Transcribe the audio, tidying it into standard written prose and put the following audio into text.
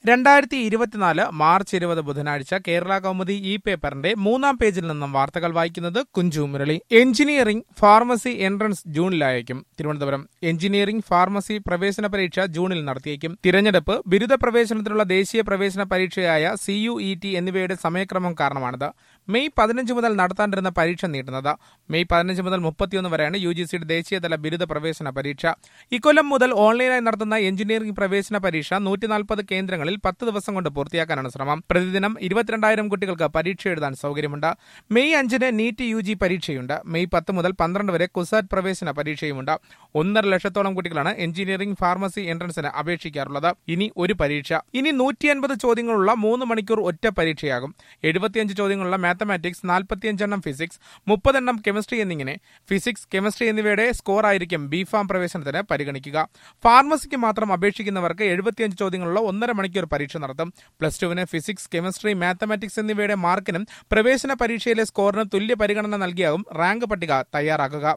2024 March 20 ബുധനാഴ്ച കേരള കൗമുദി ഈ പേപ്പറിന്റെ 3-ാം പേജിൽ നിന്നും വാർത്തകൾ വായിക്കുന്നത് Kunju Murali. Engineering pharmacy entrance ജൂണിലായേക്കും. തിരുവനന്തപുരം. എഞ്ചിനീയറിംഗ് ഫാർമസി പ്രവേശന പരീക്ഷ ജൂണിൽ നടത്തിയേക്കും. തിരഞ്ഞെടുപ്പ്, ബിരുദ പ്രവേശനത്തിനുള്ള ദേശീയ പ്രവേശന പരീക്ഷയായ CUET എന്നിവയുടെ സമയക്രമം കാരണമാണിത്. മെയ് 15 മുതൽ നടത്താനിരുന്ന പരീക്ഷ നീട്ടുന്നത്. മെയ് 15 മുതൽ 31 വരെയാണ് UGCയുടെ ദേശീയതല ബിരുദ പ്രവേശന പരീക്ഷ. ഇക്കൊല്ലം മുതൽ ഓൺലൈനായി നടത്തുന്ന എഞ്ചിനീയറിംഗ് പ്രവേശന പരീക്ഷ 140 കേന്ദ്രങ്ങളിൽ 10 ദിവസം കൊണ്ട് പൂർത്തിയാക്കാനാണ് ശ്രമം. പ്രതിദിനം 22,000 കുട്ടികൾക്ക് പരീക്ഷ എഴുതാൻ സൗകര്യമുണ്ട്. മെയ് 5-ന് നീറ്റ് UG പരീക്ഷയുണ്ട്. മെയ് 10 മുതൽ 12 വരെ കുസാറ്റ് പ്രവേശന പരീക്ഷയുമുണ്ട്. 1.5 ലക്ഷത്തോളം കുട്ടികളാണ് എഞ്ചിനീയറിംഗ് ഫാർമസി എൻട്രൻസിന് അപേക്ഷിക്കാറുള്ളത്. ഇനി ഒരു പരീക്ഷ. ഇനി 150 ചോദ്യങ്ങളുള്ള 3 മണിക്കൂർ ഒറ്റ പരീക്ഷയാകും. 75 ചോദ്യങ്ങളുള്ള മാത്തമാറ്റിക്സ്, 45 എണ്ണം ഫിസിക്സ്, 30 എണ്ണം കെമിസ്ട്രി എന്നിങ്ങനെ ഫിസിക്സ്, കെമിസ്ട്രി എന്നിവയുടെ സ്കോർ ആയിരിക്കും BPharm പ്രവേശനത്തിന് പരിഗണിക്കുക. ഫാർമസിക്ക് മാത്രം അപേക്ഷിക്കുന്നവർക്ക് 75 ചോദ്യങ്ങളുള്ള 1.5 മണിക്കൂർ പരീക്ഷ നടത്തും. +2-ന് ഫിസിക്സ്, കെമിസ്ട്രി, മാത്തമാറ്റിക്സ് എന്നിവയുടെ മാർക്കിനും പ്രവേശന പരീക്ഷയിലെ സ്കോറിനും തുല്യ പരിഗണന നൽകിയാകും റാങ്ക് പട്ടിക തയ്യാറാക്കുക.